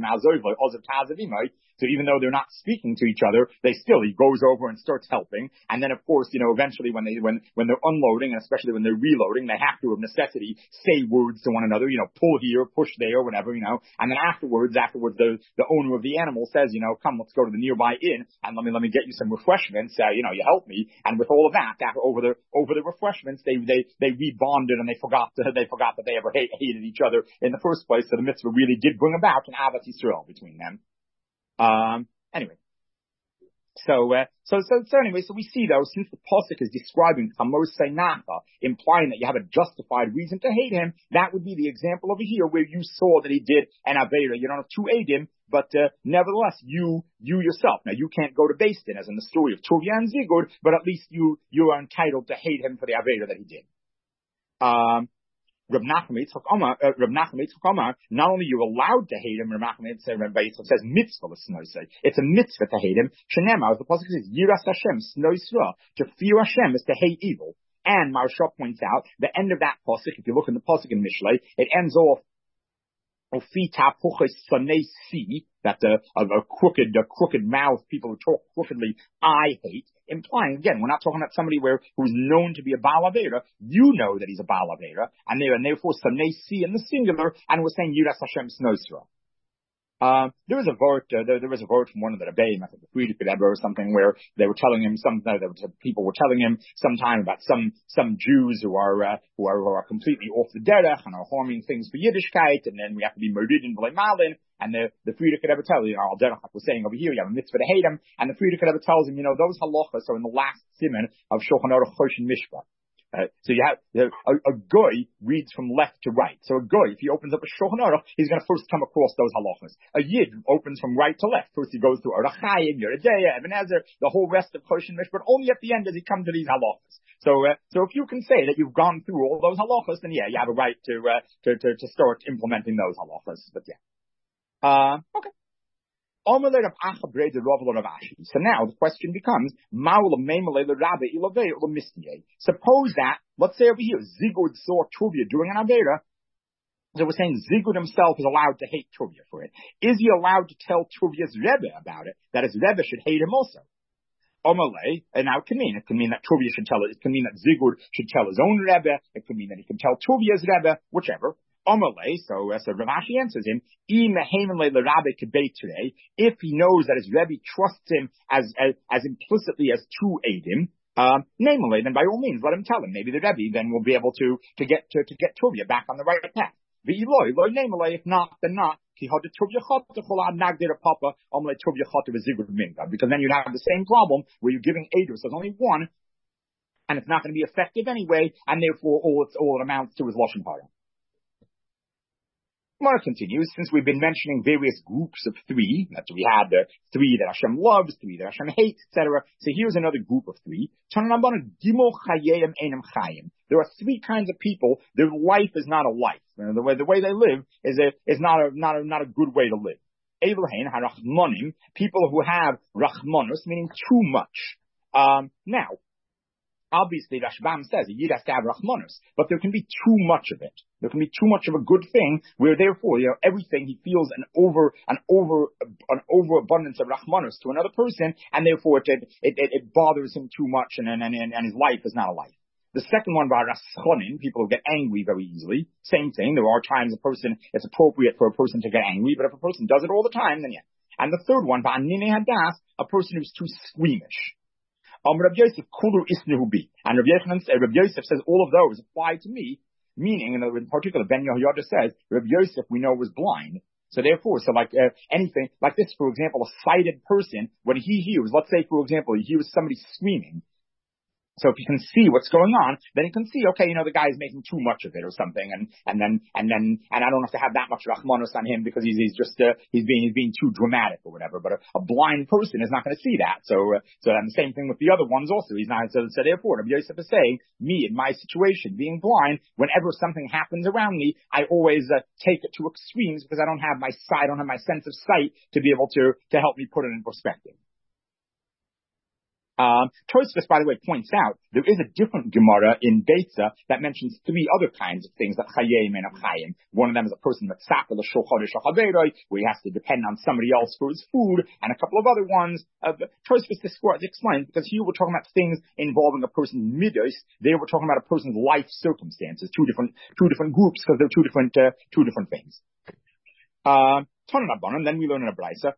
So even though they're not speaking to each other, they still, he goes over and starts helping. And then of course, you know, eventually when they, when, when they're unloading, and especially when they're reloading, they have to, of necessity, say words to one another, you know, pull here, push there, whatever, you know. And then afterwards, afterwards, the, the owner of the animal says, you know, come, let's go to the nearby inn and let me, let me get you some refreshments. Uh, you know, you help me. And with all of that, after, over the, over the refreshments, they, they, they rebonded, and they forgot to, they forgot that they ever hate, hated each other in the first place. So the mitzvah really did bring about an Ahavas Yisrael between them. Um, anyway. So, uh, so, so, so anyway, so we see though, since the Pasuk is describing Chamos Seinacha, implying that you have a justified reason to hate him, that would be the example over here where you saw that he did an Avera. You don't have two Eidim, but, uh, nevertheless, you, you yourself. Now, you can't go to Beis Din, as in the story of Tovia and Zigud, but at least you, you are entitled to hate him for the Avera that he did. Um, Reb Nachman Yitzchak Omar, uh, Reb Nachman Yitzchak Omar, not only you're allowed to hate him, Reb Nachman Yitzchak says mitzvah l'snoisei. It's a mitzvah to hate him. Shenema, as the pasuk says, Yiras Hashem snoisra. To fear Hashem is to hate evil. And Maharsha points out the end of that pasuk. If you look in the pasuk in Mishlei, it ends off that the a, a crooked, a crooked mouth, people who talk crookedly, I hate, implying, again, we're not talking about somebody where who's known to be a Baal Avera. You know that he's a Baal Avera, and, and therefore Sanei Si in the singular, and we're saying Yiras Hashem Snosra. Um, there was a vote, uh, there, there was a vote from one of the Rebbeim, I think the Frierdiker Rebbe or something, where they were telling him some, uh, there was, uh, people were telling him sometime about some, some Jews who are, uh, who are, who are completely off the derech and are harming things for Yiddishkeit, and then we have to be murdered in V'lei Malin, and the, the Frierdiker Rebbe tells you, al derech, like we're saying over here, you have a mitzvah to hate him, and the Frierdiker Rebbe tells him, you know, those halachas are in the last siman of Shulchan Aruch Choshen Mishpah. Uh, so you have, you know, a, a goy reads from left to right. So a goy, if he opens up a Shulchan Aruch, he's going to first come across those halachas. A yid opens from right to left. First he goes through Orach Chaim, Yoreh Deah, Even Ezer, the whole rest of Choshen Mishpah, but only at the end does he come to these halachas. So, uh, so if you can say that you've gone through all those halachas, then yeah, you have a right to, uh, to, to, to start implementing those halachas. But yeah. Uh, okay. So now the question becomes, suppose that, let's say over here, Zigud saw Tuvia doing an Avera, so we're saying Zigud himself is allowed to hate Tuvia for it. Is he allowed to tell Tuvia's Rebbe about it, that his Rebbe should hate him also? Omalei, and now it can mean, it can mean that Tuvia should tell it, it can mean that Zigud should tell his own Rebbe, it can mean that he can tell Tuvia's Rebbe, whichever. Omalei, so, uh, so Rav Ashi answers him, if he knows that his Rebbe trusts him as, as, as implicitly as two Eidim, um, namely, then by all means, let him tell him. Maybe the Rebbe then will be able to, to get, to, to get Tuvia back on the right path. If not, then not. Because then you'd have the same problem where you're giving Eidos, there's only one, and it's not going to be effective anyway, and therefore all it's, all it amounts to is Lashon Hara. Gemara continues, since we've been mentioning various groups of three, that we had the three that Hashem loves, three that Hashem hates, et cetera. So here's another group of three. There are three kinds of people. Their life is not a life. The way the way they live is a is not a not a not a good way to live. People who have rachmanus, meaning too much. Um, now, obviously, Rashbam says a yid has to have rachmanus, but there can be too much of it. There can be too much of a good thing, where therefore, you know, everything he feels an over, an over, an overabundance of rachmanus to another person, and therefore it it, it, it bothers him too much, and, and and and his life is not a life. The second one, by raschonin, people who get angry very easily. Same thing. There are times a person, it's appropriate for a person to get angry, but if a person does it all the time, then yeah. And the third one, by anine hadas, a person who's too squeamish. Um, Rabbi Yosef, kulu isnehubi. And Rabbi Yosef, Rabbi Yosef says all of those apply to me, meaning, in particular, Ben Yehoyada says, Rabbi Yosef, we know, was blind. So therefore, so like uh, anything, like this, for example, a sighted person, when he hears, let's say, for example, he hears somebody screaming, so if he can see what's going on, then he can see, okay, you know, the guy's making too much of it or something, and and then and then and I don't have to have that much rachmanus on him because he's he's just uh, he's being he's being too dramatic or whatever. But a, a blind person is not going to see that. So uh, so and the same thing with the other ones also. He's not. So, so therefore, Rabbi Yosef is saying, me in my situation, being blind, whenever something happens around me, I always uh, take it to extremes because I don't have my sight, I don't have my sense of sight to be able to to help me put it in perspective. Um, Tosfos, by the way, points out there is a different Gemara in Beitza that mentions three other kinds of things that chayim and chayim. One of them is a person that's sakal shulchan shachaberoi, where he has to depend on somebody else for his food, and a couple of other ones. Uh, Tosfos explains because here we're talking about things involving a person's midos. There we're talking about a person's life circumstances. Two different, two different groups because they're two different, uh, two different things. Uh, And then we learn in a brisa,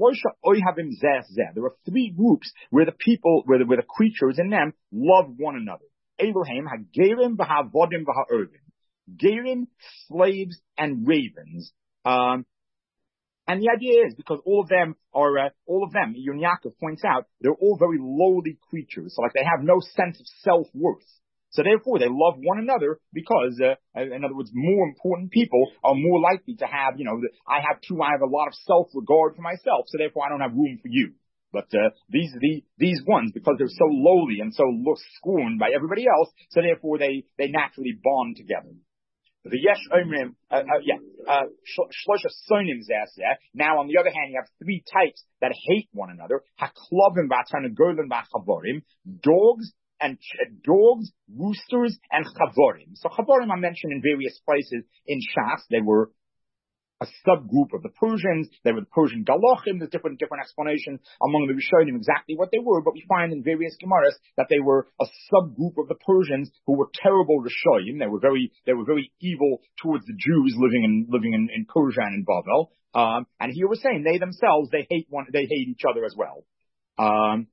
there are three groups where the people, where the, where the creatures in them love one another. Elohim hagerim v'havodim v'ha'ervim. Gerim, slaves, and ravens. Um, and the idea is because all of them are, uh, all of them, Yun Yaakov points out, they're all very lowly creatures. So like they have no sense of self-worth. So therefore, they love one another because, uh, in other words, more important people are more likely to have, you know, I have two, I have a lot of self-regard for myself, so therefore I don't have room for you. But uh, these the, these ones, because they're so lowly and so scorned by everybody else, so therefore they, they naturally bond together. The yesh omrim, uh, uh, yeah, uh, shlosha sonim zeh. Now, on the other hand, you have three types that hate one another. Haklovim v'atanagolim v'chavorim, dogs, and dogs, roosters, and chavorim. So chavorim are mentioned in various places in Shas. They were a subgroup of the Persians. They were the Persian Galachim. There's different different explanations among the Rishonim exactly what they were, but we find in various Gemaras that they were a subgroup of the Persians who were terrible Rishonim. They were very they were very evil towards the Jews living in living in, in Persia and in Bavel. Um, and here we're saying they themselves they hate one they hate each other as well. Um,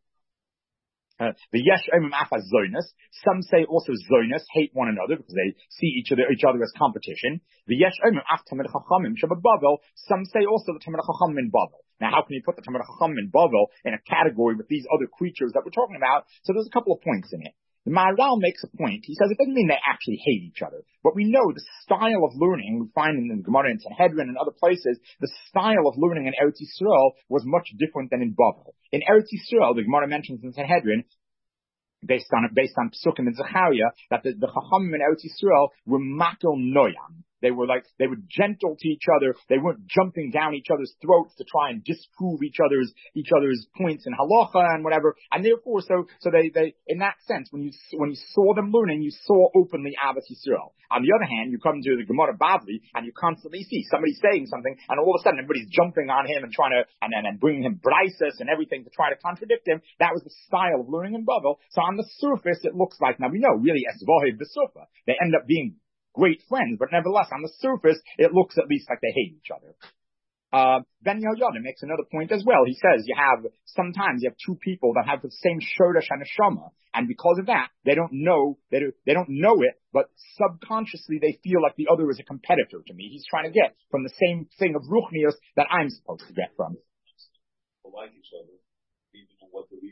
Uh, the yesh omim afas zonas. Some say also zonas hate one another because they see each other each other as competition. The yesh omim af tamid chachamim shababavel. Some say also the tamid chachamim in Bavel. Now, how can you put the tamid chachamim in Bavel in a category with these other creatures that we're talking about? So there's a couple of points in it. The Maharal makes a point. He says it doesn't mean they actually hate each other, but we know the style of learning we find in the Gemara and Sanhedrin and other places. The style of learning in Eretz Yisrael was much different than in Bavel. In Eretz Yisrael, the Gemara mentions in Sanhedrin, based on based on Psukim and Zechariah, that the, the Chachamim in Eretz Yisrael were makel noyam. They were like, they were gentle to each other. They weren't jumping down each other's throats to try and disprove each other's, each other's points in halacha and whatever. And therefore, so, so they, they, in that sense, when you, when you saw them learning, you saw openly Ahavas Yisrael. On the other hand, you come to the Gemara Bavli and you constantly see somebody saying something and all of a sudden everybody's jumping on him and trying to, and then, and bringing him brises and everything to try to contradict him. That was the style of learning in Bavel. So on the surface, it looks like, now we know really Esvahiv B'Sufa. They end up being great friends, but nevertheless, on the surface, it looks at least like they hate each other. Uh, Ben Yehoyada makes another point as well. He says you have, sometimes you have two people that have the same shoresh and neshama, and because of that, they don't know, they don't, they don't know it, but subconsciously they feel like the other is a competitor to me. He's trying to get from the same thing of ruchnius that I'm supposed to get from. Like each other, even what the reason.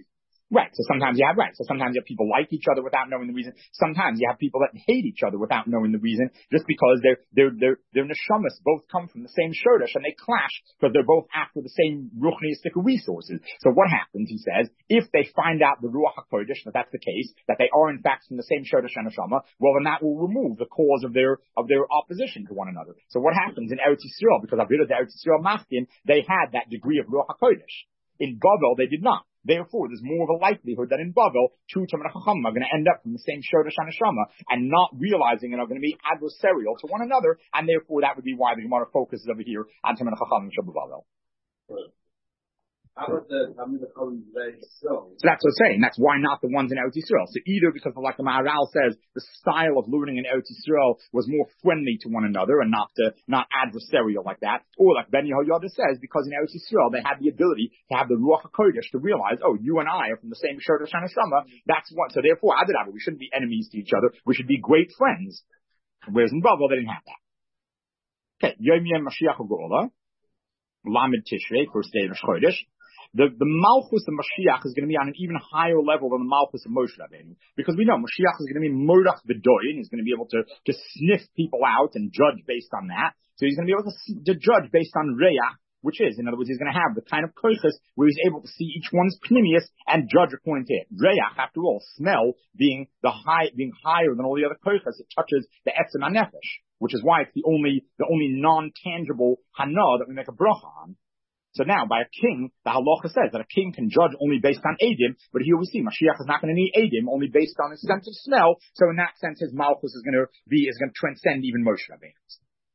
Right. So sometimes you have, right. So sometimes you have people like each other without knowing the reason. Sometimes you have people that hate each other without knowing the reason, just because their, their, their, their neshamas both come from the same shordish and they clash because they're both after the same ruchniistic resources. So what happens, he says, if they find out the ruach HaKodesh, that that's the case, that they are in fact from the same shordish and neshama, well then that will remove the cause of their, of their opposition to one another. So what happens in Eretz Yisrael, because Avidah the Eretz Yisrael Machkin, they had that degree of ruach HaKodesh. In Bavel, they did not. Therefore, there's more of a likelihood that in Bavel, two Talmidei Chachamim are going to end up from the same Shodesh and Neshama and not realizing and are going to be adversarial to one another, and therefore that would be why the Gemara focuses over here on Talmidei Chachamim Shabbat Bavel. Right. How about the Talmidei Chachamim very strong? So that's what I'm saying. That's why not the ones in Eretz Yisrael. So either because, like the Maharal says, the style of learning in Eretz Yisrael was more friendly to one another and not to, not adversarial like that, or like Ben Yehoyada says, because in Eretz Yisrael they had the ability to have the Ruach HaKodesh to realize, oh, you and I are from the same Shodesh and Neshama. That's what. So therefore, Adarabah, we shouldn't be enemies to each other. We should be great friends. Whereas in Bavel they didn't have that. Okay, Yom Yom Mashiach HaGeula, Lamed Tishrei, first day of Rosh Chodesh. The, the Malchus of Mashiach is going to be on an even higher level than the Malchus of Moshe Rabbeinu. Because we know Mashiach is going to be Mordach V'doy, and he's going to be able to, to sniff people out and judge based on that. So he's going to be able to, to judge based on Reach, which is, in other words, he's going to have the kind of koiches where he's able to see each one's pnimius and judge according to it. Reach, after all, smell being the high, being higher than all the other koiches, it touches the etzem hanefesh, which is why it's the only, the only non-tangible hana that we make a bracha on. So now, by a king, the halacha says that a king can judge only based on edim, but here we see Mashiach is not going to need edim, only based on his sense of smell. So in that sense, his malchus is going to be, is going to transcend even Moshe Rabbeinu's.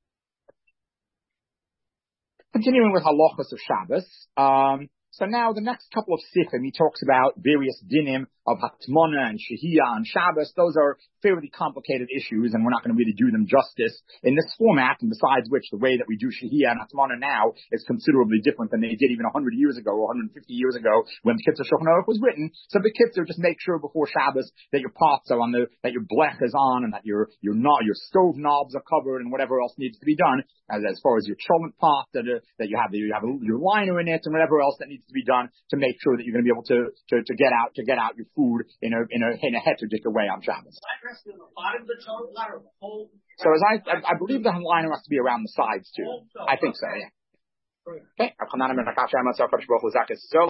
Continuing with halachas of Shabbos, um, so now the next couple of sifim, he talks about various dinim of Hatmana and Shehiyah and Shabbos. Those are fairly complicated issues, and we're not going to really do them justice in this format, and besides which, the way that we do Shehiyah and Hatmana now is considerably different than they did even one hundred years ago or one hundred fifty years ago when the Kitzur Shulchan Aruch was written. So the Kitzur, just make sure before Shabbos that your pots are on the, that your blech is on, and that your, your, no, your stove knobs are covered, and whatever else needs to be done, as, as far as your cholent pot, that, uh, that you have, the, you have a, your liner in it, and whatever else that needs to be done to make sure that you're going to be able to, to, to get out, to get out your food in a, in a, in a heterodytic way on Shabbos. So as I, I, I believe the liner has to be around the sides too. I think so, yeah. Okay.